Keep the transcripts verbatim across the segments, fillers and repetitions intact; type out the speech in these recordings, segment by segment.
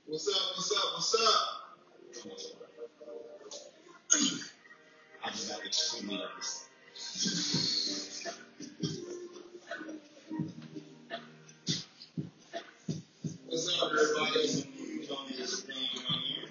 What's up? What's up? What's up? I just got extremely nervous. What's up, everybody? Some news on this thing right here.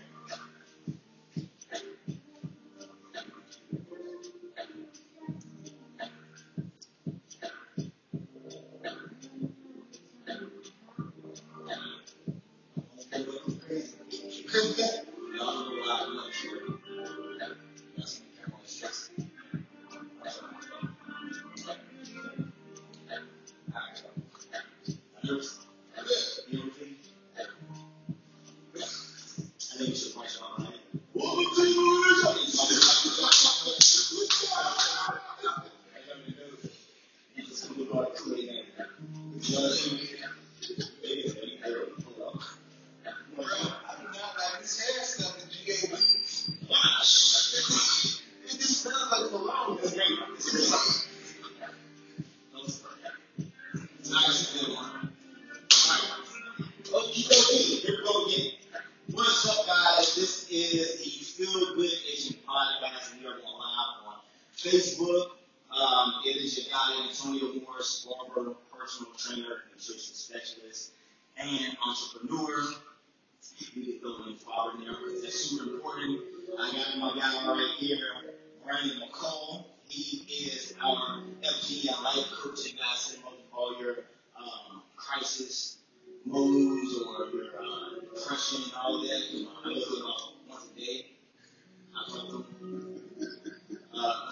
What's up, guys? This is the Feel Good Nation podcast. We are going live on Facebook. Um, it is your guy, Antonio Morris, barber, personal trainer, nutrition specialist, and entrepreneur. You get those in father there because that's super important. I got my guy right here, Brandon McCall. He is our F G M life coaching master of all your um, crisis moves or your uh, depression and all that. You know, I go through about once a day. I talk to him. Uh,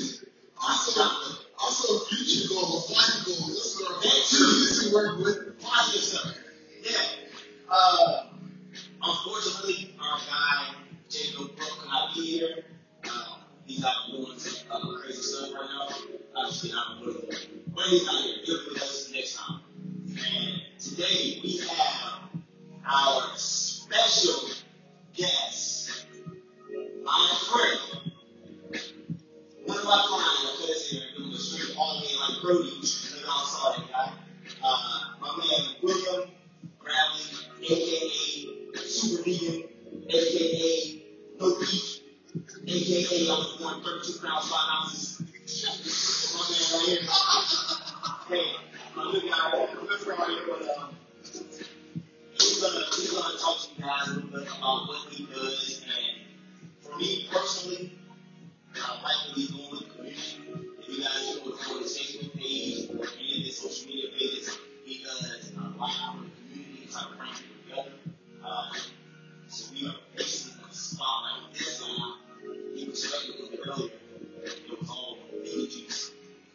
also, also future goals, life goals. That's what I'm too. You work with positive stuff. Yeah. Uh, unfortunately, our guy Jacob Brook not here. Uh, he's out doing some uh, crazy stuff right now. Obviously, I'm with him, but he's not here. He'll be with us next time. And today we have our special guest, my friend, one of my clients that is here doing the street all day like Brody. Maybe I saw that guy. Uh, my man William Bradley, aka Super Vegan, aka No Beef, aka I'm going thirty-two pounds, five ounces. My man right here. Hey, my good guy, good friend here, but um, he's gonna he's gonna talk to you guys a little bit about what he does. And for me personally, I like what he's doing with the community. If you guys go to his Facebook page or any of his social media pages, he does a lot for the community, trying to bring people together. Uh, so we are basically going to spotlight this guy. He was stuck a little bit earlier. It was all baby juice.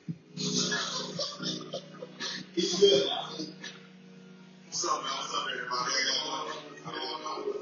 He's good now. What's up, man? What's up, everybody? I don't know.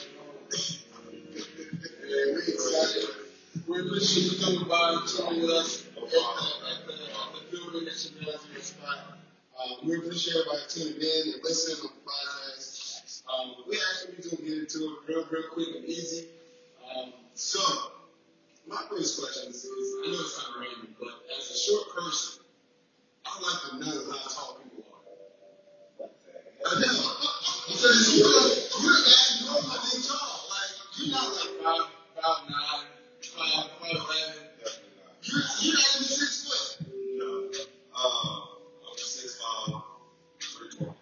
Yeah, we excited. We appreciate you coming by and chilling with us at the, at the, at the building that you guys in the spot. Uh, we appreciate everybody tuning in and listening on the podcast. Um, we actually just gonna get into it real, real quick and easy. Um, so, my first question is, I know it's not random, but as a short person, I like to know how tall people are. I know. Because you're, you're actually you're not big tall. Like, you're not like five, five, nine, five, five, eleven. You're, you're not even six foot. No. Um, I'm six five, three twenty.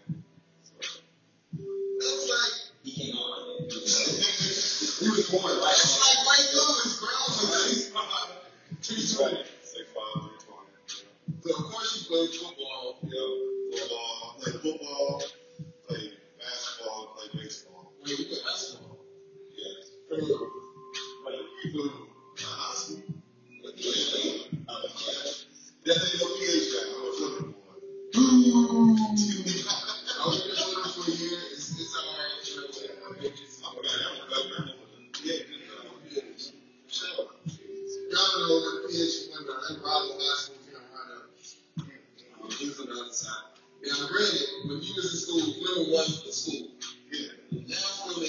That's like, he came on like that. He was born like that. That's like Ray Lewis, bro. six five, three twenty. six five, three twenty. So, of course, you played football. Yeah, football. I played football, played basketball, played baseball. Wait, you played basketball? Yes. For who? Wait, for who? High school. Uh, definitely no P H guy. I'm a flipper boy. I was just flipper for a year. It's, it's all right. You know, I'm a flipper. Yeah, yeah. Sure. Y'all know what a P H is. That Robin basketball is going to run up. Um, he was on the other side. Now, granted, when he was in school, Fleming was the school. Yeah. Now, Fleming,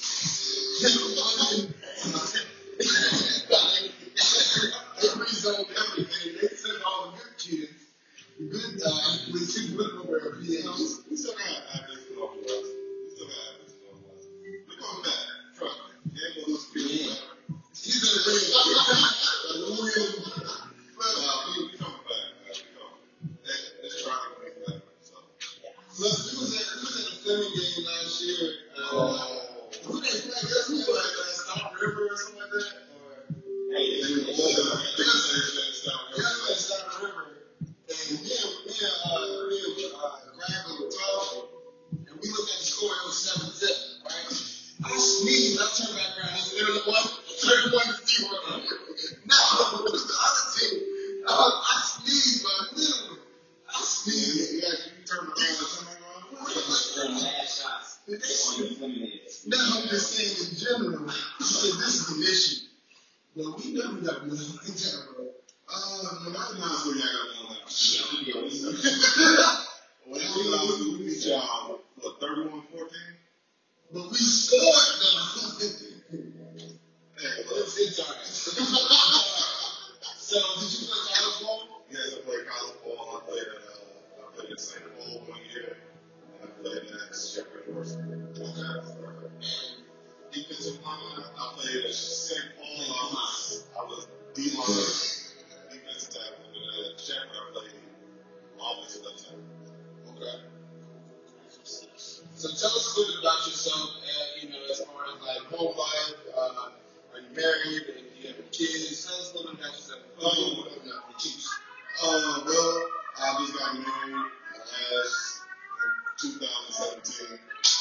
they rezoned everything. They sent all the good kids, the good guys, with two good over at P H. We still got athletes in Northwest. We still got athletes in Northwest. Look, we was at we was at the Fleming game last year. Uh, oh. Who they play? Guess who played? Uh, Stone River or something like that? Or, hey, they was at Stone River. And me and me and uh, me and uh, Graham were talking, and we looked at the score. It was seven zip, right? I sneezed. I turned back around. It was thirty-one, thirty-one to zero. Now the other team, uh, I sneezed, but literally, I sneezed. Yeah, you turned around and turned around. No, I'm just saying in general. She said this is an issue. Well, we know we got to do something like that, bro. Uh, no, that's not so y'all got to know that. When we beat y'all, what, thirty-one fourteen? But we scored, though. Hey, look, it's all right. So, did you play college ball? Yes, I played college ball. I played at, uh, I played at Saint Paul one year. I played at Shepherd University. Okay. Defensive line, I played at Saint Paul. I was D-line, defensive tackle. And at Shepherd, I played offensive left tackle. Okay. So tell us a little bit about yourself, and, you know, as far as like home life. Uh, are you married? Do you have kids? Tell us a little bit about yourself. Oh, no, no, the Chiefs. Uh, well, I just got married last two thousand seventeen.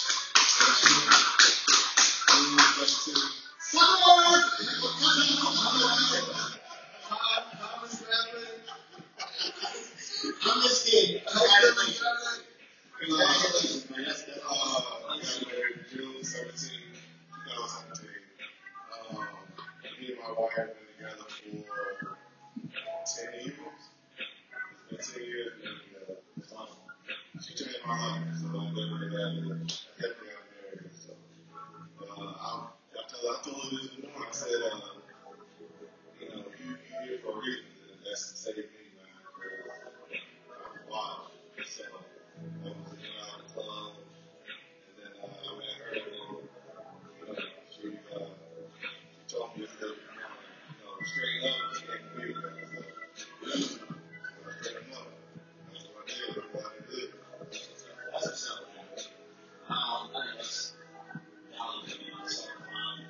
I'm just kidding. Congratulations. Congratulations, man. That's good. Uh, I got married June seventeenth, twenty seventeen. Um, me and my wife have been together for ten years. It's been ten years, and uh, she changed my life. So I'm definitely glad that I definitely got married. So, uh, I, I, told, I told her this morning, I said, uh, you know, you, you're here for a reason, and that's to save me, man. I was wild. So, I was in and out of the club, and then uh, I met her, and then, you know, she, uh, she told me to, you know, straighten up and get me with her. So, I straightened up. That's what I did. That's what I did. That's what's up, man. Um, I think that's validating myself. Um,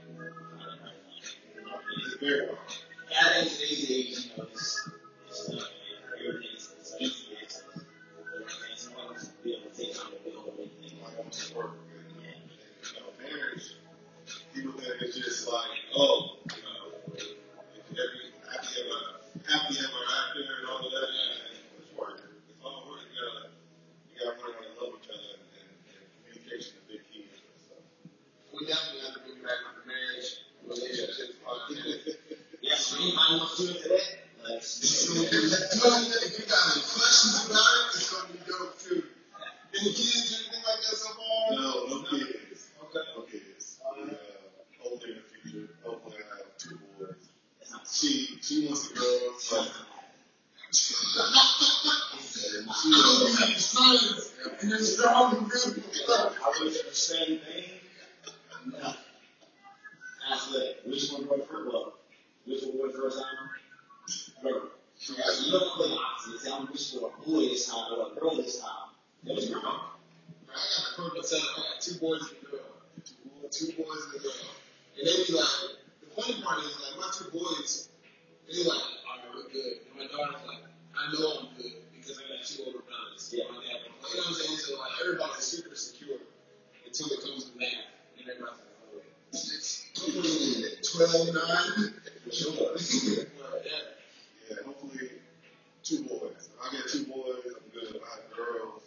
it's very hard. Yeah, I think today's age, you know, it's, it's not, everything is, it's easy. It's, it's not going to be able to take on the bill or anything like that to work. And, and, you know, marriage, people think it's just like, oh, you know, every happy ever, happy ever after and all of that. Yeah, it's work. It's all work. You gotta, you gotta learn how to love each other, and, and, and communication is a big key. So. We definitely have to bring back the marriage relationships podcast. Yes, we might want to do it today. Let's do it. If you got any questions about it, it's going to be dope too. Any kids or anything like that so far? No, no kids. Okay. No kids. Uh, hopefully in the future, hopefully I have two boys. She she wants a girl, so. She wants sons, and you're strong and good. I wish the same thing. No. Ask that. Which one goes first? Well, which one goes first time? Girl. So you don't play opposite. Say, I'm wishing for a boy this time or a girl this time. It was girl. I got the perfect setup. I got two boys and a girl. Two boys, two boys and a girl. And they be like, the funny part is, like, my two boys, they like, all right, we're good. And my daughter's like, I know I'm good because I got two older brothers. Yeah. My dad, you know what I'm saying? So, like, everybody's super secure until it comes to math. And everybody's like, oh, wait. twelve, nine. Sure. Yeah. Yeah, hopefully two boys. I get two boys, I'm good. If I have girls,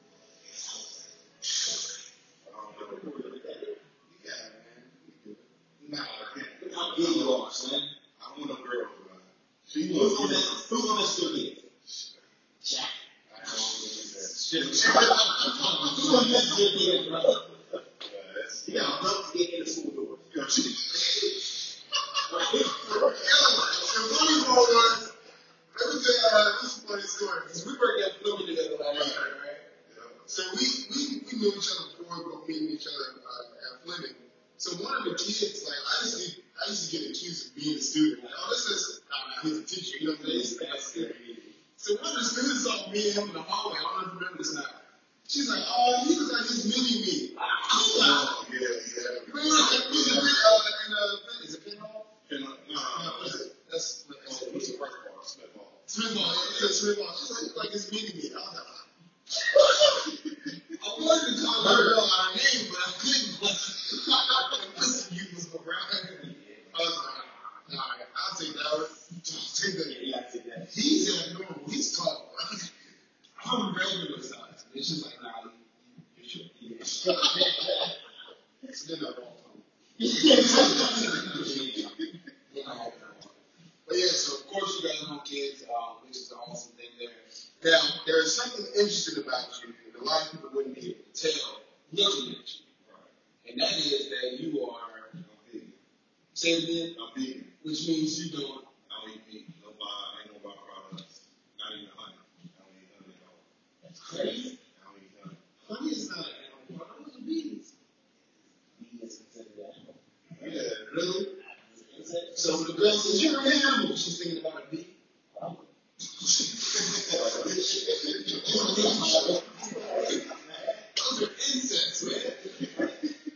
I don't know. Yeah, man. Nah, I can't. How big you are, son? I want a girl, man. She who's gonna miss who's gonna miss two kids? Jack. I don't want to miss that. Who's gonna miss two kids, brother? You got a love to get in the school doors. Yo, geez. The funny part was, let me tell you uh, this is a funny story. Because we worked at Fleming together last year, right? Yeah. So we, we, we knew each other before we were meeting each other uh, at Fleming. So one of the kids, like, I used to, I used to get accused of being a student. Like, oh, this is, nah, he's a teacher. You know what I'm saying? So one of the students saw me and him in the hallway. I don't know if you remember this now. She's like, oh, he looks like his mini me. I'm like, oh, yeah, yeah. Man, like, what's the bit, uh, and, uh, is it pinball? Pinball. No, no, no. That's, that's, that's, what's the first ball? Spitball. Spitball, yeah, spitball. She's like, like his mini me. I was like, I wanted to call her by name, but I couldn't. Listen, you was around. I was like, all right, I'll take that one. I'll take that. Yeah, I'll take that. He's abnormal. He's tall. I'm regular size. And she's like, nah, you should. Yeah. So then I don't But yeah, so of course you guys know kids, um, which is the awesome thing there. Now, there is something interesting about you that a lot of people wouldn't be able to tell looking at you. Right. And that is that you are a vegan. Say it again? A vegan. Which means you don't. I don't eat meat. No buy, ain't no buy products. Not even honey. I don't eat honey at all. That's crazy. I don't eat honey. Honey is not an animal product. Those are bees. Bees is considered animal. Yeah, really? So when the girl says, you're an animal, she's thinking about a bee. Those are insects, man.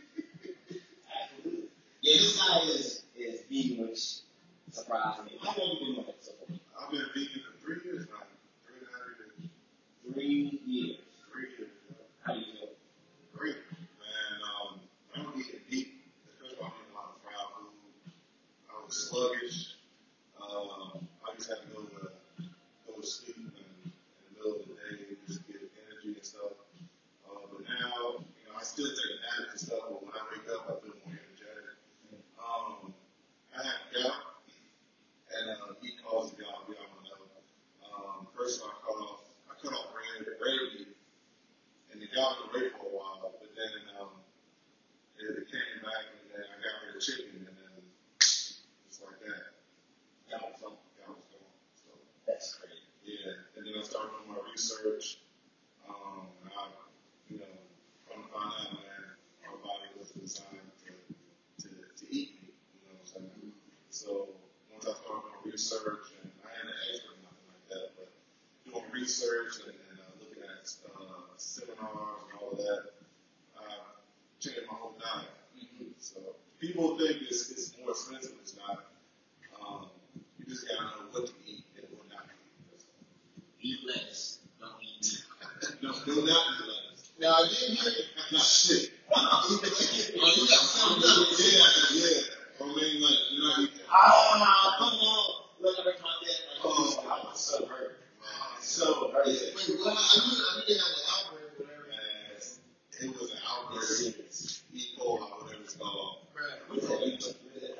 Yeah, this guy is, is vegan, which surprised me. How long have you been doing it so far? I've been vegan for three years now. Three and a half years. Three years. Three years. How do you feel? Great. Man, um, I don't eat meat, especially when I'm eating a lot of fried food. I was sluggish. Um, I just had to go to go to sleep in, in the middle of the day just to get energy and stuff. Uh, but now, you know, I still take naps and stuff, but when I wake up, I feel more energetic. Um, I have gout, and uh, he calls it gout. We all know. Um, first, I cut off, I cut off red, red meat, and the gout was great for a while. But then um, it, it came back, and then I got rid of chicken, and then just like that. That was gone. That was gone. So, that's crazy. Yeah. And then I started doing my research. Um, and I, you know, trying to find out, man, our body was designed to, to, to eat meat. You know what I'm saying? So once I started doing research, and I ain't an expert or nothing like that, but doing research and, and uh, looking at uh, seminars and all of that, I changed my whole diet. Mm-hmm. So people think it's, it's more expensive. It's not. Um, you just gotta know what to eat and what not to eat. Eat lettuce. Don't eat. no, do not eat lettuce. Now, I didn't hear it. No, shit. Oh, you got something else. Yeah, yeah. I mean, like, you're not eating that. Ah, come on. Look, I heard my dad. Like, oh, I was so hurt. Man, so hurt. Yeah. Wait, well, I knew, I knew they had an outbreak or whatever. Man, it was an outbreak. E. coli, whatever it's called. Right. What the hell?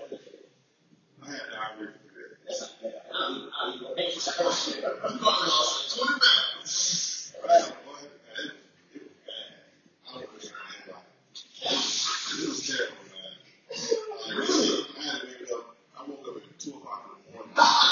I had diarrhea for that. That's not bad. I'm going off twenty pounds. Right. It was bad. I don't wish I had that. It was terrible, man. Like, really? I had to wake up. I woke up at two o'clock in the morning.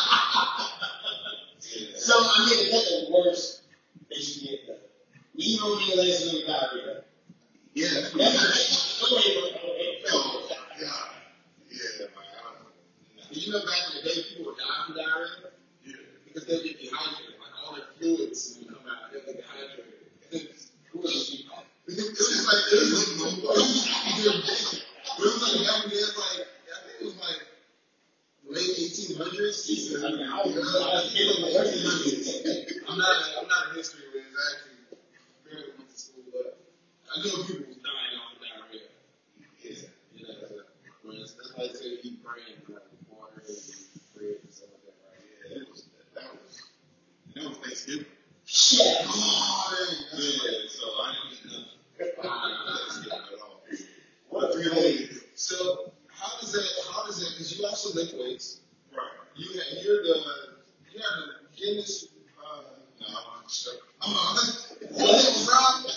Yeah. So, I mean, that's the worst that you get, though. You don't need less than diarrhea. Yeah. That's the Oh, God. Yeah, man. You know, back in the day, people would die from diarrhea? Yeah. Because they'll get dehydrated. Like, all their fluids will come out. They'll get dehydrated. And then, who else you call? It was like, it was like, it was like, back in the day, it was like, I think it was like late eighteen hundreds. Jesus, I mean, I don't know. I'm not, I'm not a history whiz. I actually barely went to school, but I know people was dying off of diarrhea. Yeah. You know, that's why they say eat brain, right? Water and bread and stuff like that, right? Yeah, it was, that was, that was Thanksgiving. Yeah. Oh, yeah, so I didn't eat nothing. Thanksgiving at all. What three days? So how does that, how does that, because you also lift weights. Right. You had, you're the, you have the Guinness, uh, no, I'm not sure. Oh, what was wrong?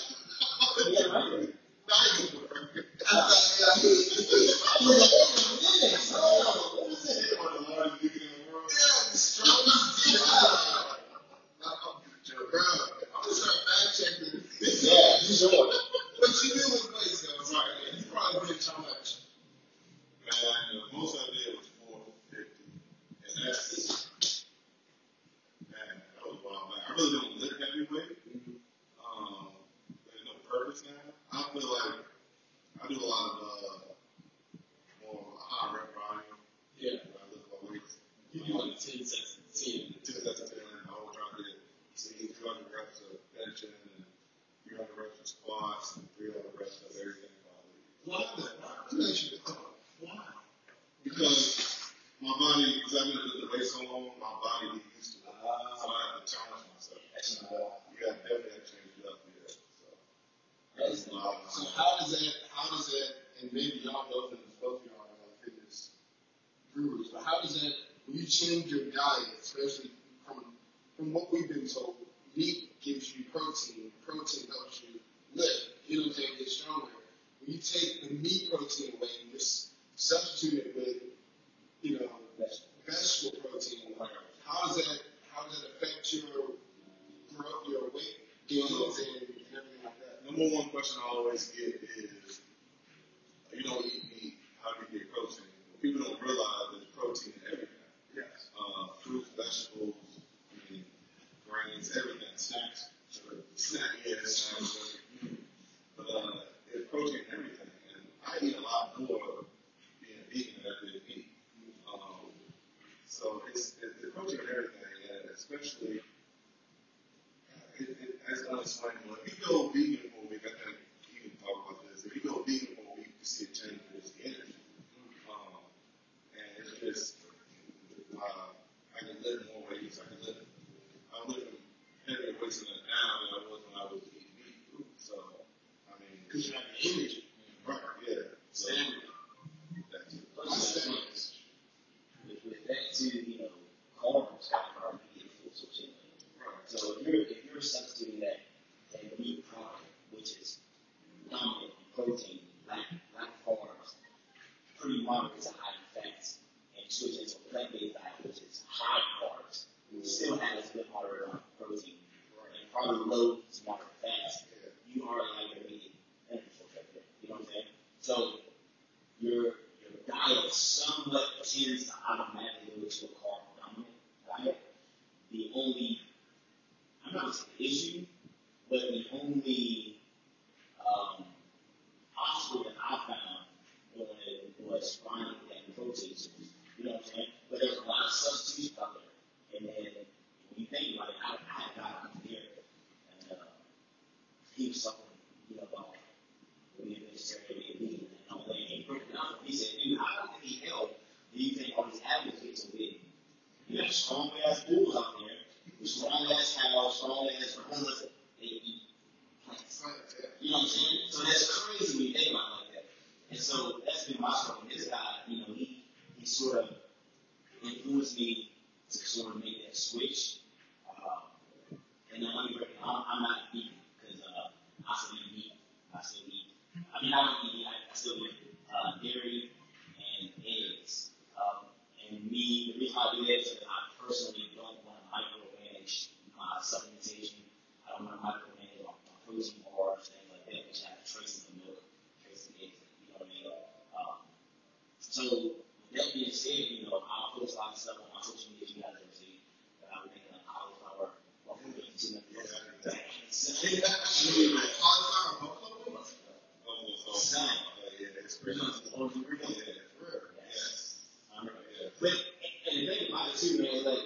Most of it was four fifty, and that's man, that was wild. Like, I really don't lift heavyweight. Um, but I do a lot of uh, more high rep volume. Yeah. When I look at my weights. You do like ten sets of ten. ten sets of ten. I always try to get see two hundred reps of benching and three hundred reps of squats and three hundred reps of everything. Why that? Let me ask you this. Why? Because my body, because I've been lifting the weight so long, my body gets used to it. Uh, so I have to challenge myself. Uh, you got definitely have to change it up here. So, that's a lot. So how does that? How does that? And maybe y'all know this, both of y'all are like fitness gurus. But how does that? When you change your diet, especially from from what we've been told, meat gives you protein. Protein helps you lift. You know what I'm saying? Get stronger. When you take the meat protein away and just substitute it with, you know, vegetable protein, how does that how does that affect your growth, your weight gains and everything like that? Number one question I always get is, you don't eat meat, how do you get protein? People don't realize there's protein in everything. Yes. Uh, fruits, vegetables, I mean, grains, everything. Snacks. Snacks, yeah, snacks. But uh, there's protein in everything. And I eat a lot more being vegan than I did meat. Um, so it's, it's the protein in everything, and especially, it, it, as I explained, if you go vegan for a week, I think you can talk about this. If you go vegan for a week, you see a change in your energy. Um, and it's just, uh, I can lift more weights. I can lift, I'm lifting heavier weights than now than I was when I was eating meat. So, I mean, Because you have the energy. right, yeah. So, that's it. With, with that too, you know, carbs are beautiful source of energy. So if you're if you're substituting that that meat product, which is dominant in protein, like like carbs, pretty moderate to high in fats, and switching to a plant-based diet, which is high carbs, still has good moderate amount of protein, and probably low to moderate fats, you are like a meat energy source right there. You know what I'm saying? So your your diet somewhat tends to automatically go to a carb dominant diet. The only, I'm not going to say issue, but the only um, obstacle that I found doing it was finding that protein source. You know what I'm saying? But there's a lot of substitutes out there. And then when you think about it, I, I had a guy come here and uh, he was talking, you know, about being a vegetarian and vegan and all that. And he broke it down. He said, dude, how in the hell do you think all these athletes get so big? You have strong ass bulls out there, with strong ass cows, strong ass gorillas, they eat plants. You know what I'm saying? So that's crazy when you think about it like that. And so that's been my struggle. This guy, you know, he, he sort of influenced me to sort of make that switch. Uh, and then let me break it down. I'm not vegan because uh, I still eat meat. I still eat. I mean, I don't eat meat. I, I still eat uh, dairy and eggs. Um, and me, the reason I do that is that I personally don't want to micromanage my supplementation. I don't want to micromanage my, my protein bars, things like that, which have traces of milk, traces of eggs, you know what I mean? Um, so, with that being said, you know, I'll post a lot of stuff on my social media, you guys ever see, that I'm making a cauliflower, waffle beans, and But, and the thing about it too, man, is like,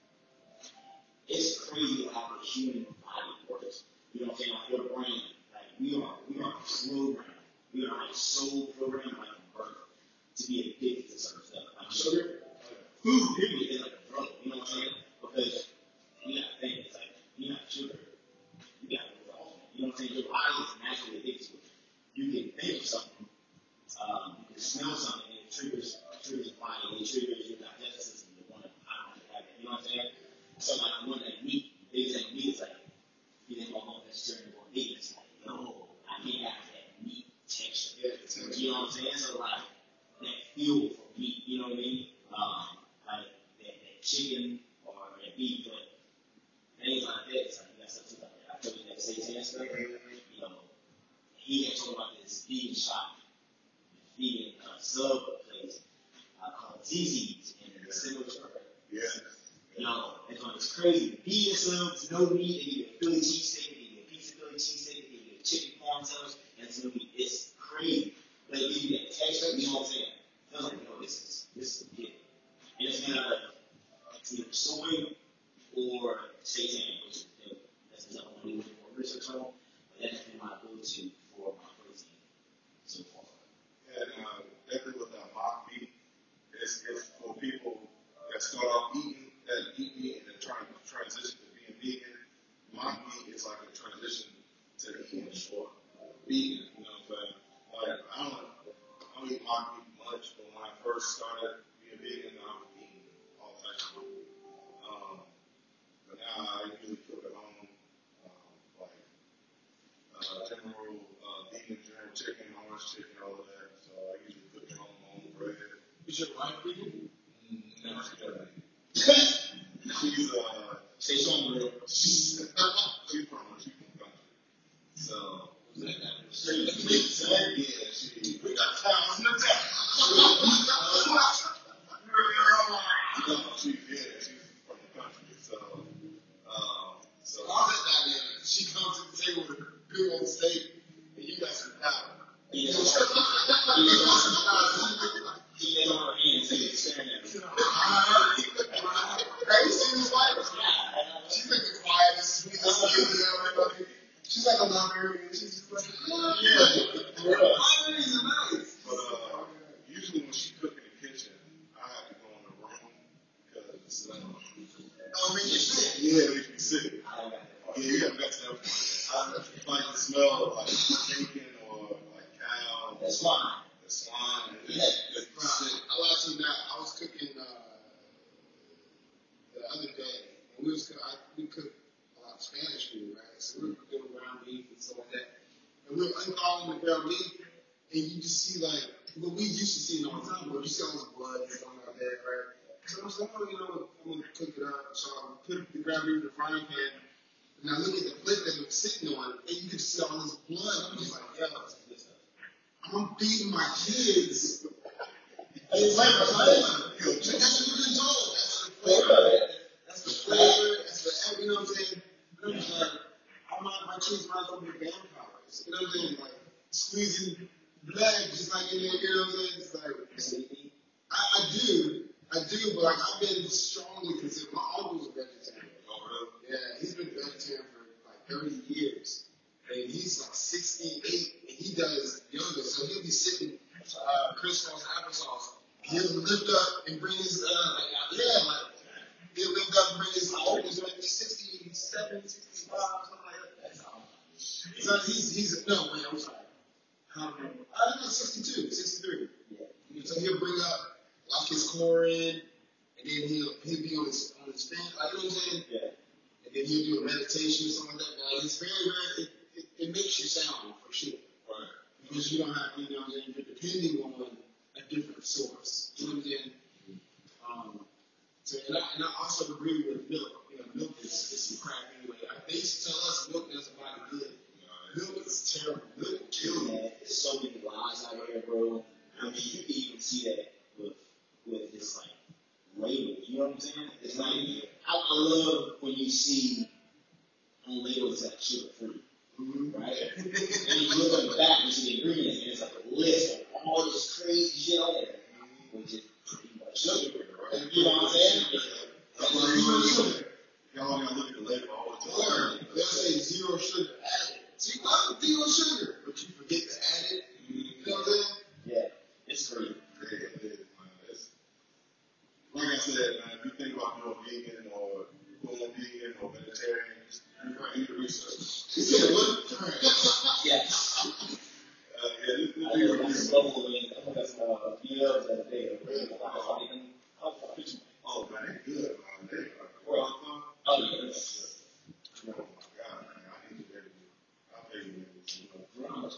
it's crazy how the human body works. You know what I'm saying? Like your brain, like we are, we are programmed. We are like so programmed like from birth to be addicted to certain stuff. Like sugar, food, period, is like a drug. You know what I'm saying? Because you got to think, it's like, you got sugar, you got withdrawal. You know what I'm saying? Your body is naturally addicted to it. You can think of something, um, you can smell something, and it triggers, triggers the body, and it triggers your digestive system to want to, I don't want to have it. You know what I'm saying? So like when that meat, they say meat is like, you think about going vegetarian or vegan, it's like, no, I can't have that meat texture. Yeah, you know what I'm saying? So like that feel for meat, you know what I mean? Um, like that, that chicken or that beef, but things like that, it's like you got stuff like that. I told you that seitan stuff, you know, he had told about this vegan shop, this vegan uh, sub place uh, called Z Z's in the similar circle. Yeah. You know, it's, it's crazy. Vegan subs, no meat, they give you a Philly cheesesteak, they give you a piece of Philly cheesesteak, they give you a chicken parm sandwich, and it's gonna be, it's crazy. That's been my go-to for my protein so far. And uh, definitely with that mock meat, it's, it's for people that start off eating that eat meat and then trying to transition to being vegan. Mock meat is like a transition to eating for vegan. You know what I'm saying? Like I don't, I don't eat mock meat much, but when I first started being vegan, I was eating all types of food. Um, but now I usually cook at home, um, like uh, general uh, vegan germ chicken, orange chicken, all of that. So I usually cook at home my own bread. Is your wife vegan? No, she doesn't. She's uh, She's on the she's from she's from country. So She, yeah, she we got cows in the town. no, she yeah, she's from the country. So um, so How's that dynamic? She comes to the table with a good old steak, and you got some cow. Yeah. He let her in and say, staring at me. Have you seen his wife? She's like the quietest, sweetest lady ever. She's like a librarian. She's just like, yeah. Librarians are nice. but uh, usually when she cook in the kitchen, I have to go in the room because uh, Oh, man, you're sick. yeah, it makes me sick. I don't got that part. Yeah, you haven't got to that point. I like the smell of like bacon or like cow, That's fine. the swine, and Yeah. it's, it's Right. sick. I lied to you now. I was cooking uh, the other day, and we was cook- I, we cook a lot of Spanish food, right? So we were doing ground beef and stuff like that, and we were unthaling the ground beef, and you just see like what we used to see all the time, but you see all this blood and stuff like that, right? So I was like, oh, you know, I'm gonna cook it up. So I put the ground beef in the frying pan, and I look at the plate that it was sitting on, and you could see all this blood. I'm just like, yo, I'm feeding my kids. It's like a flavor. That's what you're told. That's the flavor. That's the flavor. That's the, you know what I'm saying? And I'm just like, I want my kids might go be vampires. You know what I'm saying? Like, squeezing blood just like in there, you know what I'm saying? It's like, I, I do. I do, but like, I've been strongly considered. My uncle's a vegetarian. Oh, really? Yeah, he's been vegetarian for like thirty years. And he's like sixty-eight, and he does yoga. So he'll be sitting, uh, crisscross applesauce. He'll lift up and bring his, uh, like, yeah, like, he'll lift up and bring his, how old is he? Like sixty-seven, sixty-five, something like that. That's all. So he's, he's, no, wait, I'm sorry. Um, I don't know, sixty-two, sixty-three. Yeah. So he'll bring up, like, his chlorine, and then he'll, he'll be on his, on his fan, like, you know what I'm saying? Yeah. And then he'll do a meditation or something like that. But it's very, very, it, it, it makes you sound for sure. Right. Because you don't have, you know what I'm saying, you're depending on a different source. You know what I'm saying? Um, so, and, I, and I also agree with milk. You know, milk is, is some crap anyway. I, they used to tell us milk doesn't body good. Milk is terrible. Milk kills you. Yeah, there's so many lies out here, bro. I mean, you can even see that with with this like labels. You know what I'm saying? It's like I, I love when you see on labels that sugar free, Mm-hmm. right? And you look at the back and see the ingredients, and it's like a list of all this crazy shit on there, which is pretty much sugar, right? You know what I'm saying? That's why you sugar. Y'all gotta look at the label all the Or time. they'll say zero sugar added. So you love zero sugar, but you forget to add it. You know what I'm saying? Yeah, it's great. Yeah, it is, man. It's, like I said, man, if you think about going vegan or going vegan or vegetarian, just do your research. She said, what? Yeah. Uh, yeah, this, this I is know that's level of I think that's uh, videos that they are really how they can how they can oh man, they good, man. They are Well, well, oh yeah, that's oh my god, man, I need to pay you. I'll pay you. You know.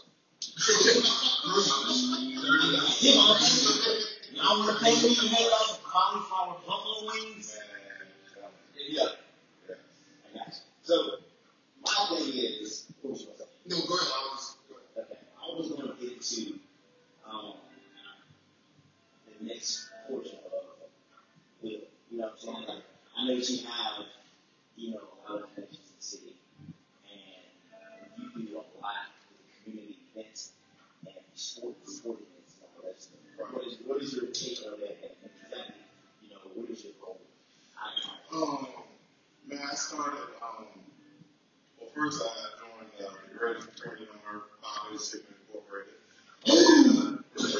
y'all want to pay me to make us cauliflower buffalo wings? Man, Yeah, yeah. I got you. So my thing is, what was I saying? No, go ahead. I was, go ahead. Okay, I was going to get to um, the next portion of Will. You know what I'm saying? Like, I know you have, you know, a lot of connections in the city, and you do a lot with community events and sport, sport events and all that stuff. What is, what is your take on that? And exactly, you know, what is your goal? I Um, man, I started. Um, well, first I joined uh, the greatest attorney on earth, Bob A. Sigmund Incorporated. What is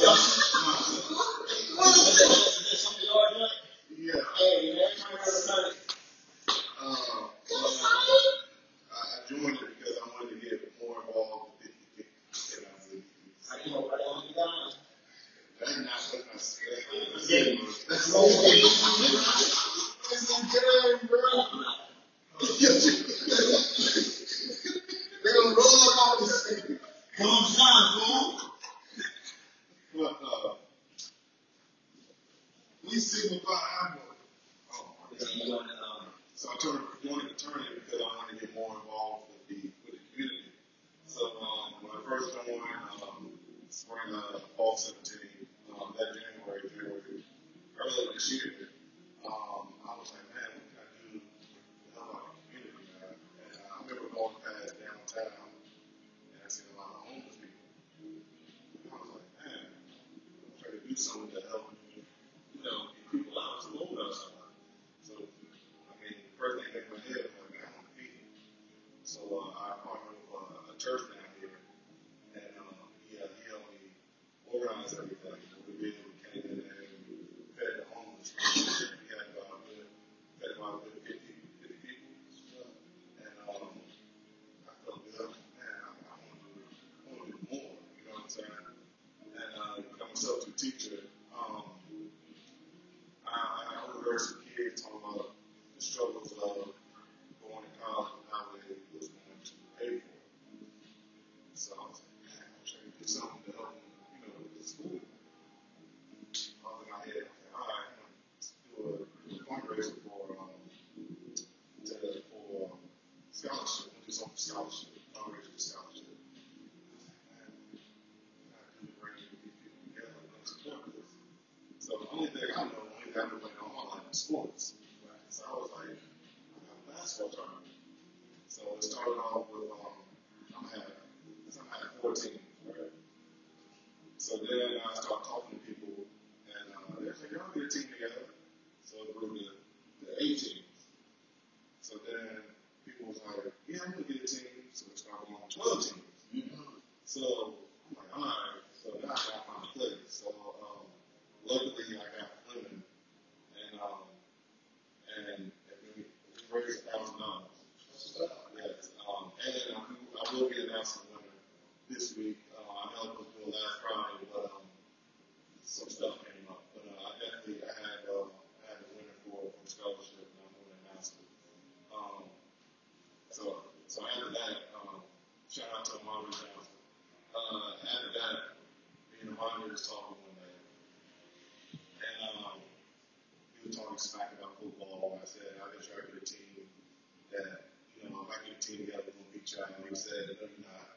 that? Something you are doing? Yeah. Hey, that's my attorney. Uh, well, I joined it because I wanted to get more involved with the fifty. I came up right on the line. That's not, that's not, that's Yeah. not, That's that's what not, we It's in jail, bro. They're gonna roll up all this thing. Come on, fool. well, uh, we signify our vote. Oh, my God. So I turned joined an attorney because I wanted to get more involved with the with the community. So um, when I first joined, um, spring uh, fall seventeen, um, that January, January, earlier this year, um, I was like, man, what can I do to help out the community, man? And uh, I remember going past downtown and I seen a lot of homeless people. And I was like, man, I'm trying to do something to help, you know, get people out to move us. So, I mean, the first thing that came to my head was like, man, I want to feed them. So uh, I partnered with uh, a church down here, and um, he, uh, he helped me organize everything. What we did, we came in there and we fed the homeless. We had about a good, fed about a good fifty, fifty people. And um, I felt good. Man, I, I want to do, I want to do more. You know what I'm saying? And uh, become a substitute teacher. Um, I, I overheard some kids talking about the struggles of going to college and how they was going to pay for it. So I was like, man, I'm trying to do something to help them, you know, with the school. I was in my head, I was like, all right, I'm going to do a, do a fundraiser for, um, to, for scholarship. I'm going to do something for scholarship, fundraiser for scholarship. I was like, man, I do bring these people together and support this. So the only thing I know, the only thing I've been playing all my life is sports. Right? So I was like, I got a basketball tournament. So it started off with, um, I'm having, I'm having four teams, right? So then I started talking to people, and uh, they're like, y'all get a team together. So it grew to, to eight teams. So then people was like, yeah, I'm going to get a team. So we started going to twelve teams. Mm-hmm. So I'm like, all right. So now I got to find a place. So um, luckily I got women, and um, and we raised a thousand dollars. Yes, um, and I, I will be announcing the winner this week. Uh, I know it was due last Friday, but um, some stuff came up. But uh, I definitely I had uh, I had a winner for for scholarship, and I'm going to announce it. Um, so so after that, um, shout out to Amari Johnson. Uh, after that, me and Amari was talking one day, and um, we were talking smack about football. I said I just try to get a team that, you know, if I get a team together, we'll beat y'all. And he said, no, you're not.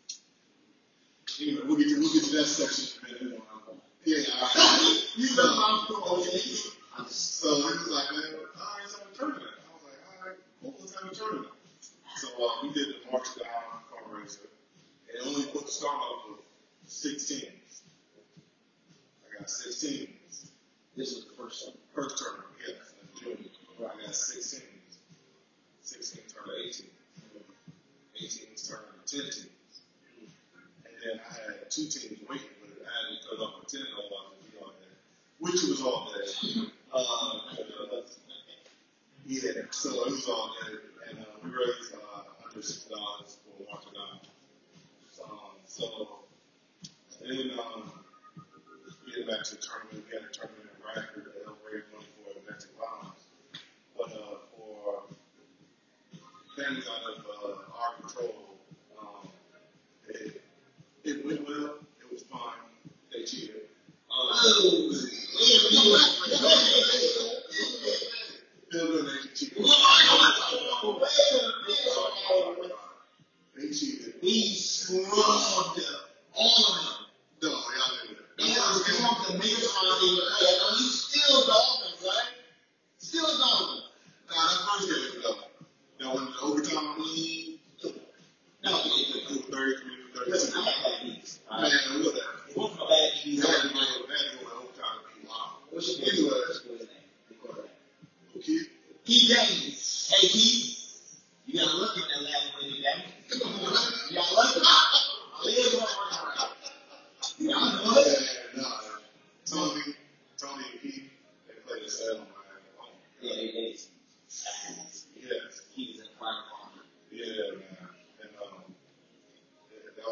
Anyway, we'll get to, we'll get to that section in a minute. Yeah, all right. You know I'm cool. Okay. So he was like, man, all right, let's have a tournament. I was like, all right, cool, let's have a tournament. So uh, we did the March Down fundraiser. And only put the start off with six teams. I got six teams. This was the first one. First tournament, yes, in June. I got six teams. Six teams turned to eighteen. eighteen turned to ten teams. And then I had two teams waiting, but I had to cut off a ten all off the all day, which was all day. Uh, uh, yeah, so it was all day. And uh, we raised uh, one hundred six dollars for March Down. Um, so then, um, getting back to the tournament, we had a tournament in Bradford that helped raise money for domestic violence. But uh, for things out of uh, our control, um, it, it went well. It was fun. They cheated. Um, Still good, they cheated. They cheated. We scrubbed all of them. No, y'all didn't. And it was something bigger than they were playing. And you still Dolphins, right? Still Dolphins. Nah, that first game was though. That one, the overtime, we No, thirty-three to thirty-two. listen, I had bad knees. Man, whatever. Both of my bad knees. That had to go to overtime to be loud. What's your Anyway, What's his name? The quarterback. okay. Keith James. Hey, Keith. You gotta look at that last way, James.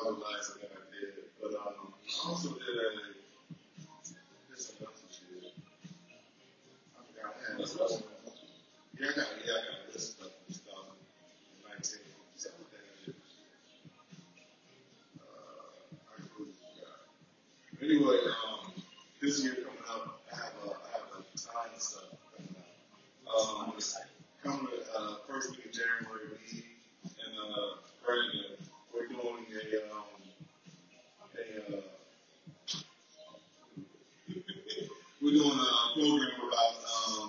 was the last thing I did. But um, I also did a, did some other shit. I forgot. I had a, yeah, I got, yeah, I got this stuff in twenty nineteen. Something that I did. Uh, I completely forgot. Anyway, um, this year coming up, I have a, I have a ton of stuff coming up. Um, coming uh, first week of January, me and uh, Brandon, we're doing a um, a uh, we're doing a program about um,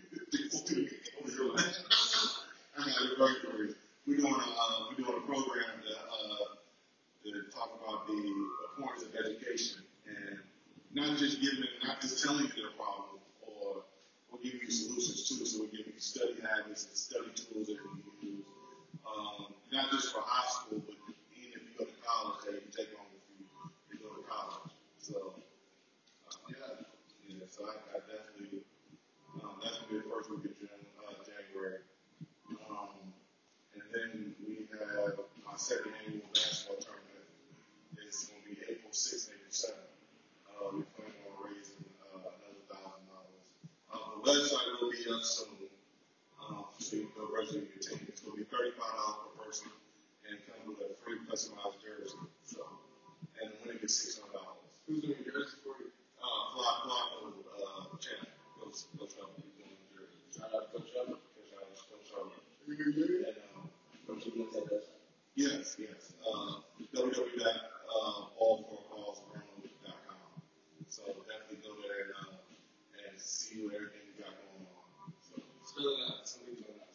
I got it right for you. We're doing a uh, we're doing a program that uh, that talk about the importance of education and not just giving, not just telling you their problem or or giving you solutions too. So we're giving you study habits and study tools that you can use. Um, not just for high school, but even if you go to college, that you can take on with you if you go to college. So, uh, yeah, yeah. So I, I definitely, um, that's gonna be the first week of Jan, uh, January. Um, and then we have my second annual basketball tournament. It's gonna be April sixth and April seventh. Uh, we plan on raising uh, another thousand dollars. Uh, the website will be up soon. Um, so you can go register your team. It's going to be thirty-five dollars per person and come with a free customized jersey. So, and the winning is six hundred dollars. Who's doing your jersey for you? Uh, Fly, Fly, uh, Champ. Coach, Coach Hubbard. He's doing the jersey. Shout out to Coach Hubbard. Coach Hubbard. Coach Hubbard. You can do it? And, um, Coach Hubbard. Yes, yes. Uh, w w w dot all four calls promo dot com. So definitely go there and, uh, and see what everything you got going on. So, spell it out. Somebody do it out.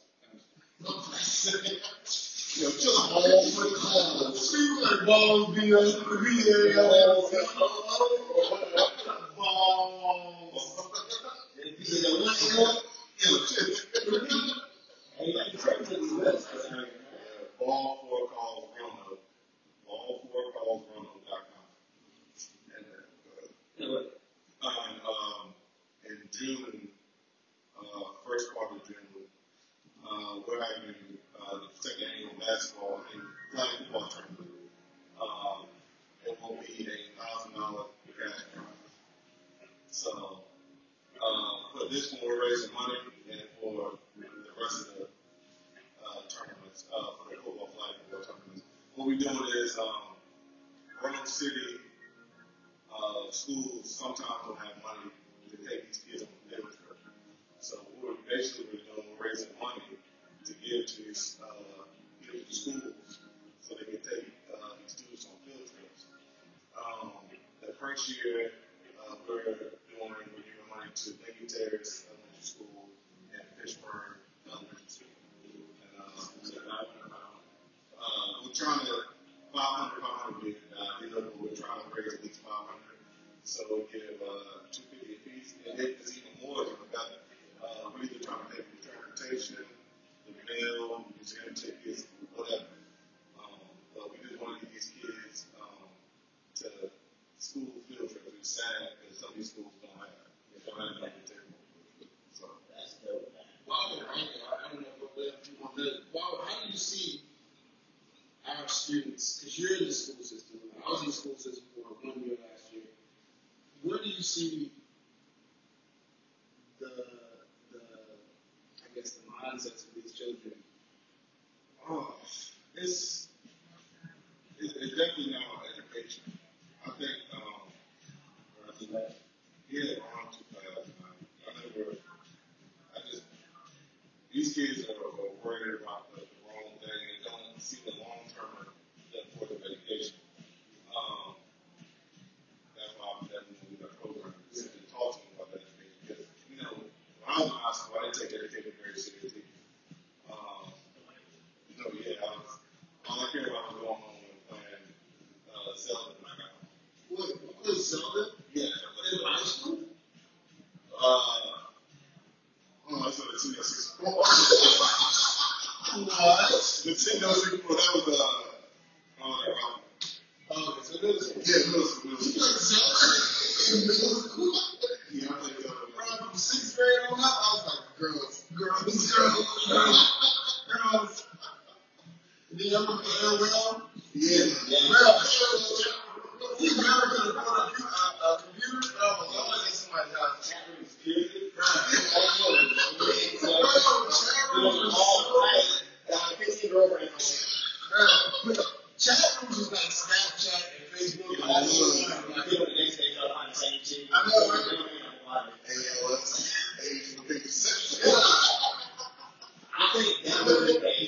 Yo, chill out. All for the cause. People like balls be on the video. Balls. Yo, chill. Ball four calls Rono. Ball four calls Rono dot com. And then, uh, and, um, in June, uh, first part of June, uh, we're having uh, the second annual basketball and flag football tournament. Um, it will be a thousand dollar cash prize. So, uh, for this one, we're raising money, and for the rest of the uh, tournaments, uh, for the football flag football tournaments, what we're doing is, um, Roanoke City uh, schools sometimes don't have money to take these kids on a field trip. So what we're basically we're doing, we're raising money to give to these uh, give to schools so they can take uh, these students on field trips. Um, the first year uh, we're doing we're giving money to Lincoln Terrace Elementary School and Fishburne Elementary School. And uh, so uh, we're trying to five hundred, five hundred, uh, you know, we're trying to raise at least five hundred. So we give uh, two fifty a piece, and if it's even more, we've got uh, we're either trying to pay for the transportation, the meal, museum tickets, whatever. Um, but we just want to get these kids um, to school field trips. It's sad because some of these schools don't have it. They don't have nothing to take. So That's dope. Wow, right there. I don't know if you want to. Wow, how do you see our students? Because you're in the school system. I was in the school system for one year last year. Where do you see the, the I guess, the mindsets of these children? oh, it's it's, it's definitely not about education. I think um, yeah, around two thousand nine. I never. I just these kids are, are worried about the, the wrong thing and don't see the long term importance of education. Um, that's why I'm definitely doing that program to talk to them about education. Because you know, when I was in high school, I didn't take education very seriously. Um, you know, yeah, I was, all I cared about was going home and playing uh, Zelda. What? You play Zelda? Yeah, In high school? Uh, oh, that's what the Nintendo sixty-four. What? The Nintendo sixty-four, that was, uh, oh, that was, Oh, so middle school. yeah, middle school, middle You school. play Zelda in middle school? Yeah, I played Zelda. Bro, from sixth grade on up, I was like, girls, girls, girls, girls, girls. And then y'all remember Farewell? Yeah. Yeah. Bro, We never could have put a, a, a computer. Oh, as long as it's somebody's house. Chat rooms, period. Bro, chat rooms is like Snapchat and Facebook. I know, like, people the next day go on the same team. I know, right? Hey, yo, let's, hey, you think it's I think that was the day.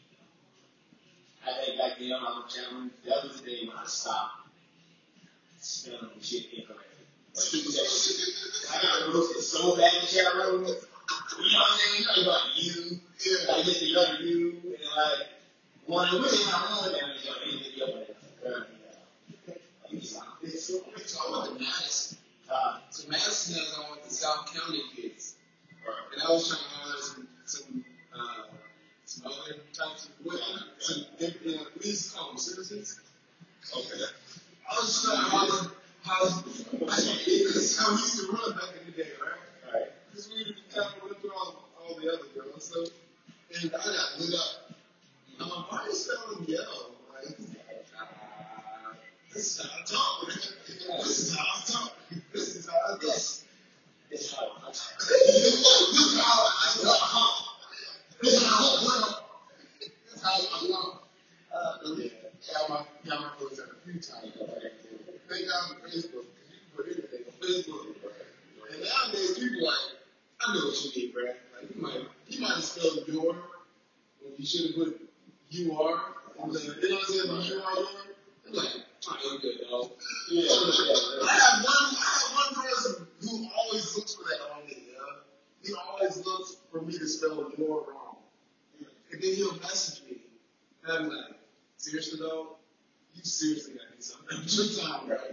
I think back then on the chat room, that was the day when I stopped spelling shit incorrectly. I got roasted so bad in chat rooms. You know what I'm saying? Like, like you, Yeah. like just the other you, and like one of the women I won that was young, and then the other one. It's all about Madison. Uh, So Madison has all the South County kids. And I was trying to hire some, some, uh, some other types of women, some, you know, please call them citizens. okay? I was trying to hire, hire, because how we used to run back in the day, right? right. Because we would kind of run through all, all the other girls, so, and I got lit up. I'm like, why are you spelling yellow? Like, uh, this is how I talk, man. This is how I talk. This is how I talk. It's how I This is how I talk. This is how I talk. This is how I talk. Uh, yeah. Got my, got my voice out a few times. They got on Facebook. You can put anything on Facebook. And nowadays, people like, I know what you mean, Brad. Like, you might, you might have spelled your when you should have put you are. And the, you know what I'm saying? When you are your. I'm like, I ain't good, dog. Yeah, yeah, yeah. I have one, I have one person who always looks for that on me, yo. He always looks for me to spell your wrong. And then he'll message me. And I'm like, seriously, though? You seriously got to do something. Good time, bro.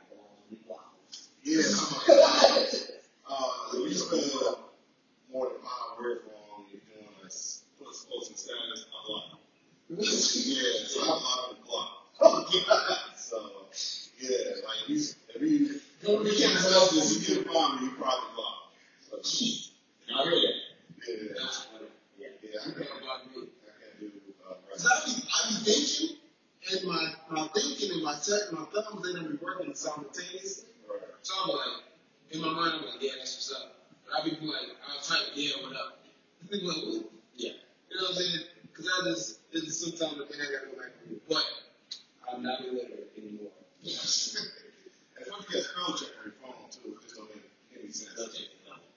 Yeah, come on. Uh, if you spell more than five words wrong, you're doing a s- post- posting status unlocked. Yeah, so I'm locked the block. So, yeah, like you, if you, Don't be if you careful. spell this, you can find me, you probably blocked. So, I hear that. yeah, That's funny. yeah, You I can't can't, block me. I can't do, uh, Cause I be, I be thinking, and my, my thinking and my tech, my thumbs, they don't be working simultaneously. right. So I'm like, in my mind, I'm like, yeah, that's what's up. But I be like, I'll type, yeah, what up? I think like, what? Yeah. You know what I'm saying? Cause I just, it's just sometimes I think I gotta go back and read. But I'm not illiterate anymore. And don't forget spell check on your phone too, it just don't make any sense. They'll take it down.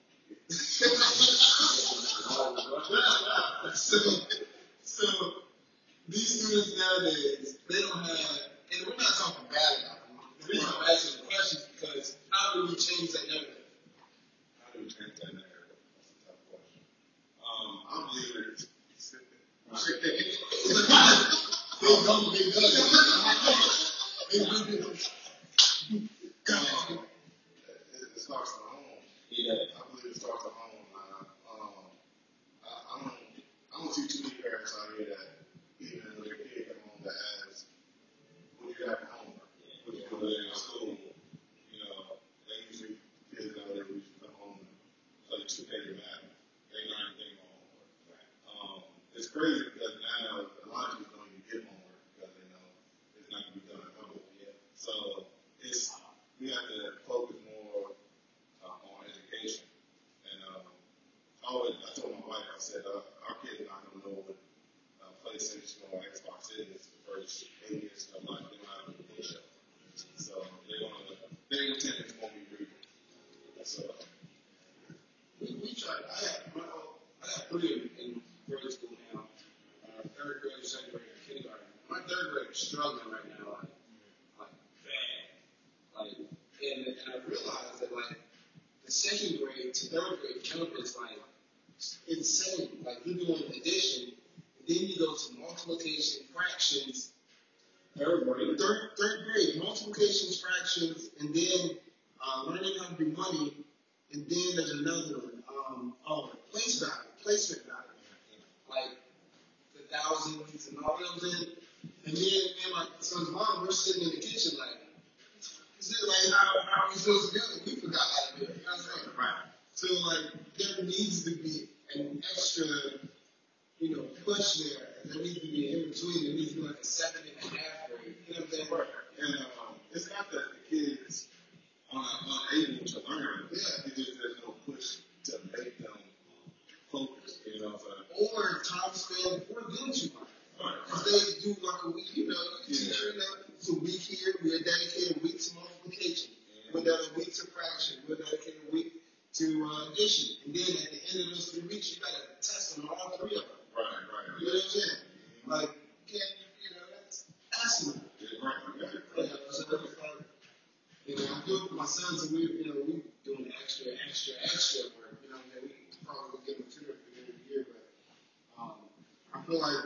so, so these students nowadays, they don't have, and we're not talking bad about them. The reason I'm asking the question is because how do we change that narrative? How do we change that narrative? That's a tough question. Um, I believe it's, They don't, they don't. They do. um, it, it starts at home. Yeah. I believe it starts at home. Uh, um, I, I don't, I don't see too many parents out here that even when their kid come home that asks, "What do you have at home? What you doing in school?" You know, they usually kids nowadays usually come home and play two K or math. They learn anything on homework. Um, it's crazy because now a lot of people don't even get homework because they know it's not going to be done at home. So it's we have to focus more uh, on education. And um, I always I told my wife I said uh, our kids are not going to know what uh, PlayStation or Xbox is the first eight years of their life. They don't have a push up. So they're going to their intent is going to be reading. So We, we tried, I have, my, I have three in, in grade school now. Uh, third grade, second grade, and kindergarten. My third grade is struggling right now, like, like bad. Like, and, and I realized that like the second grade to third grade count is like insane. Like you're doing addition, and then you go to multiplication, fractions. Third grade, third, third grade, multiplications, fractions, and then uh, learning how to do money. And then there's another one, um, oh, place value, placement value. Like the thousands and all those in. And then me and my son's mom, we're sitting in the kitchen like, is it like how, how are we supposed to do it? We forgot how to do it. You know what I'm saying? Right. So like there needs to be an extra, you know, push there. There needs to be in between. There needs to be like a seven and a half grade. You know what I'm saying? do it for my son, so we, you know, we doing extra, extra, extra work. You know, what I mean? We probably will give him a tutor at the end of the year, but um, I feel like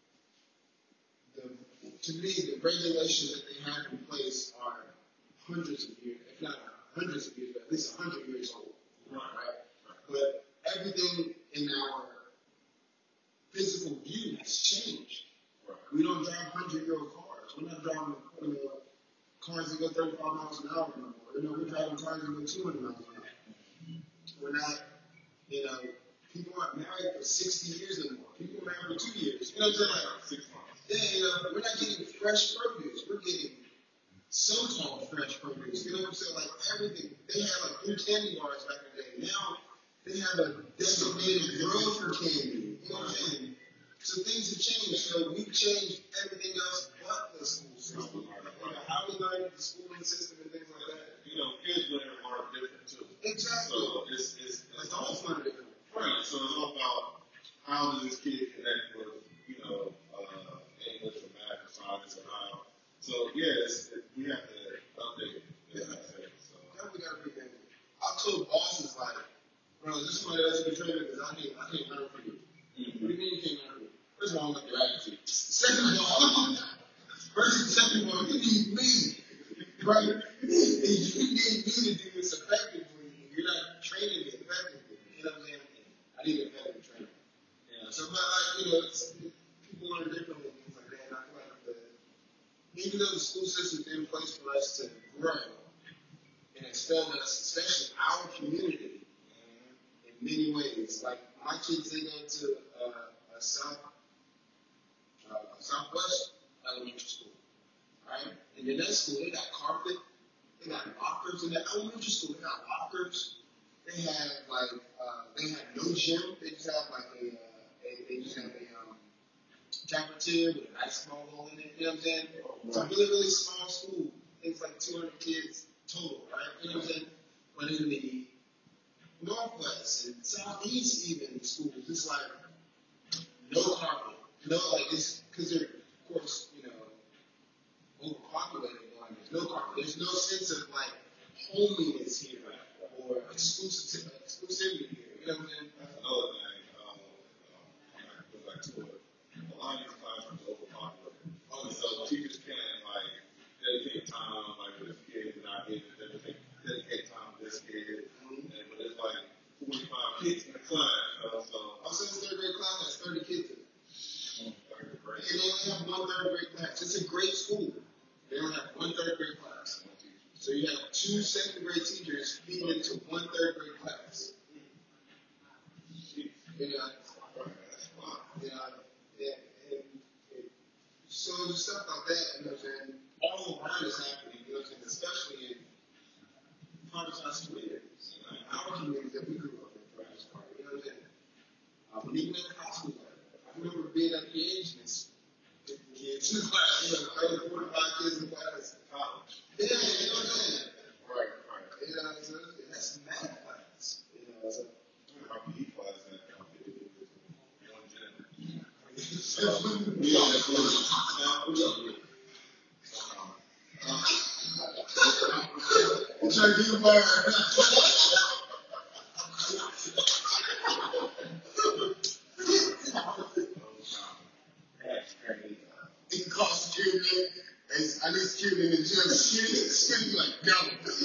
the, to me, the regulations that they have in place are hundreds of years, if not hundreds of years, but at least a hundred years old. Right. Right. But everything in our physical view has changed. Right. We don't drive hundred-year-old cars. We're not driving, you know, cars that go thirty-five miles an hour anymore. You know, we're driving cars that go two hundred miles an hour. We're not, you know, people aren't married for sixty years anymore. People are married for two years. You know what I'm saying? Like, six months. Yeah, you know, we're not getting fresh produce. We're getting so-called fresh produce. You know what I'm saying? Like everything. They had like three candy bars back in the day. Now they have a designated grove for candy. You know what I'm saying? So things have changed. So we've changed everything else but the school system. You know, how we learn the schooling system and things like that. You know, kids learn a lot different too. Exactly. So it's it's it's all fun different. Right. So it's all about how does this kid connect with, you know, uh, English or math or science or how. So yes, it, we have to update it. Yeah. So we gotta be thinking. I told bosses like, bro, is this somebody that's been training because I can't I can't learn from you. Mm-hmm. What do you mean you can't learn from me? First of all, I like your attitude. Second of all, first and second of all, you need me, right? You need me to do this effectively. You're not training me effectively. You know what I'm saying? I need effective training. Yeah. So, but like, you know, it's, people learn differently and things like that. And I feel like the, even though the school system is in place for us to grow and expel us, especially our community, in many ways. Like my kids, they go to uh, a South, uh, Southwest elementary school, right? And in that school, they got carpet, they got lockers. In that elementary school, they got lockers. They have like, uh, they have no gym. They just have like a, uh, a they just have a um, cafeteria with a nice small hole in it. You know what I'm saying? It's a really, really small school. It's like two hundred kids total, right? You know what I'm saying? But in the Northwest and Southeast, even schools, it's like no carpet, no like it's because they're of course you know overpopulated. Like, there's no carpet. There's no sense of like homeliness here or exclusive exclusivity here. You know what I'm saying? That's another thing. Um, um, I go back to it. A lot of these classrooms are overpopulated. Oh, so teachers can't like dedicate time like with this kid and not get dedicate dedicate time to this kid. Mm-hmm. And but it's like forty-five kids in the class. Uh, so I'm saying third grade class has thirty kids in it. third grade. And they only have one third grade class. It's a great school. They only have one third grade class. So you have two second grade teachers feeding into one third grade class. You know, you know, and, and, and so stuff like that, you know what I'm saying, all around is happening, you know what I'm saying, especially in privatized communities, you know, our communities that we grew up in, for the most part, you know what I'm saying. Um, and even at the high school level, I remember being at the age and it's fifty kids in the class, you know, thirty, forty-five kids in the class. College. Yeah, you know what I'm saying? Right, right. You know, so that's math class, you know, so. How can you class that? One gym. So, we are the I'm trying to get a word. It costs security. I need security in the gym. Security, security like, no.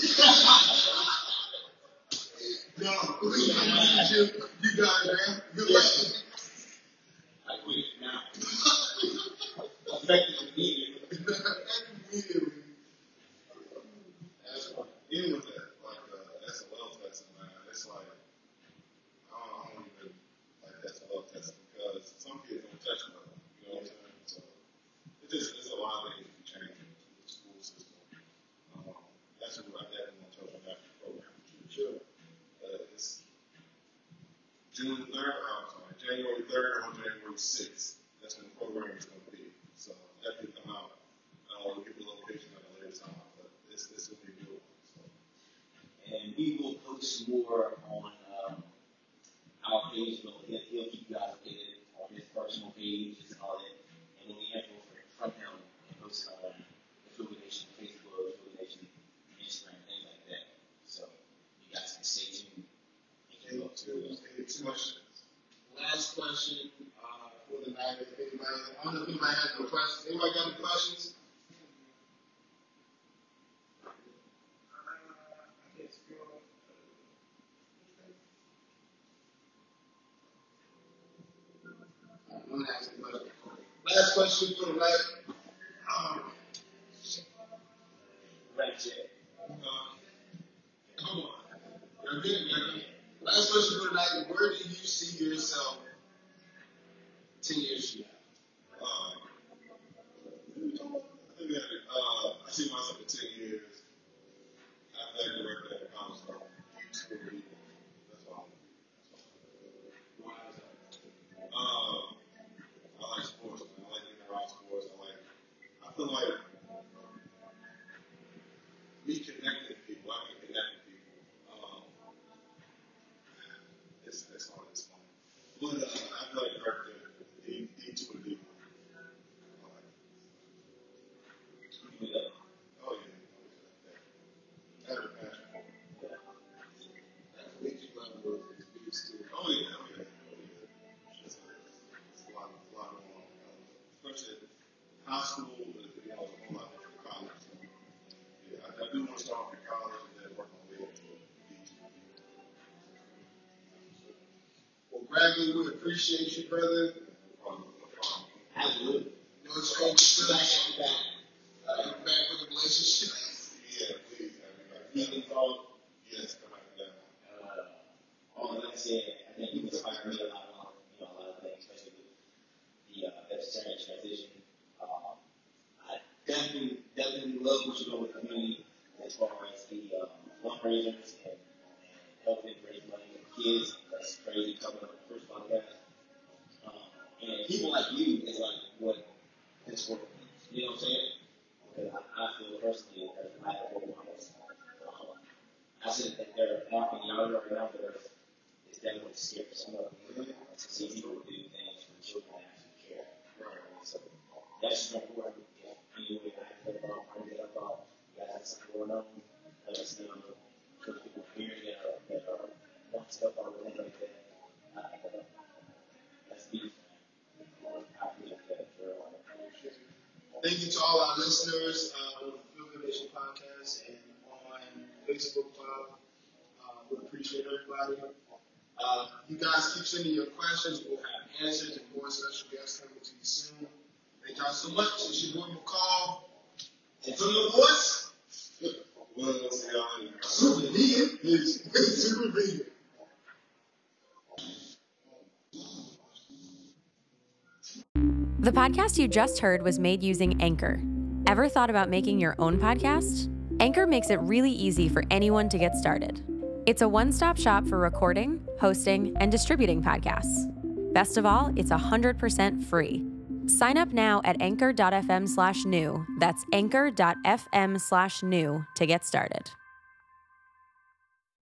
No, please come to the gym. You got it, man. Good luck. I quit now. Effective immediately. Immediately. That's why, even with that, like, uh, S L L testing, man, it's like, I don't, I don't even like S L L testing because some kids don't touch well, you know what I'm saying? So, it just, there's a lot of things to change in the school system. Um, that's what I definitely want to touch on that program. Sure. Uh, it's June third, I'm sorry, January third or January sixth. That's when the program is going to be. So, definitely come out. Uh, we'll give the location at a later time, but this, this will be a good one. So. And we will post more on um, our page. He'll, he'll keep you guys updated on his personal page and all that. And we'll be info from him and post it on the Affiliate Nation Facebook, Affiliate Nation Instagram, things like I don't know if anybody has any questions. Anybody got any questions? I'm gonna ask you a question. Last question for the night. Um, Right, Jay. uh, come on. You're good, you're good. Last question for the night. Where do you see yourself ten years from now? Uh, I think that, uh, I see myself in ten years. Athletic director at a college club. Youth for people. That's all. Why is that? Um, I like sports, man. I like being around sports. I like, I feel like me connecting people, I can connect with people. Um, it's, it's hard, it's fun. But, uh, I feel like director, he, he too many people. I like it. Keep it up. Oh, yeah. Yeah. Had a passion. That collegiate level is big still. Oh, yeah. Oh, yeah. Oh, yeah. It's a, it's a lot, a lot going on. Uh, especially high school, you know, it's a whole lot different from college. So, yeah, I, I do want to start off in college and then work my way up to D two. Well, Bradley, we appreciate you, brother. No problem. No problem. Absolutely. No strong Glad to skills. have you back. Uh, back with a relationship. Yeah, please, have me back. You can call, Yes, come back down. uh, on, like I said, I think you inspired me a lot on, you know, a lot of things, especially with the, uh, vegetarian transition. Um, I definitely, definitely love what you're doing with the community as far as the, um, fundraisers and, and helping raise money for kids. That's crazy coming up with the first podcast. Um, and people like you is like what this world needs. You know what I'm saying? Because I, I feel personally as a black role models. Um, I said that there are marketing out there right now that are, it's definitely scary for some of them to see people do things for children that actually care. Right. So that's just my word. If anyway, I have about, I get about, you guys have something going on, let us know. Because people here that are, that are, want stuff out with like that. Uh, that's beautiful. I appreciate that for all. Thank you to all our listeners uh, on the Feel Good Nation podcast and on Facebook Club. Uh, we appreciate everybody. Uh, you guys keep sending your questions. We'll have answers and more special guests coming to you soon. Thank y'all so much. It's your boy McCall. And from the voice, Well, see y'all later. Super vegan. Super vegan. The podcast you just heard was made using Anchor. Ever thought about making your own podcast? Anchor makes it really easy for anyone to get started. It's a one-stop shop for recording, hosting, and distributing podcasts. Best of all, it's one hundred percent free. Sign up now at anchor.fm slash new. That's anchor.fm slash new to get started.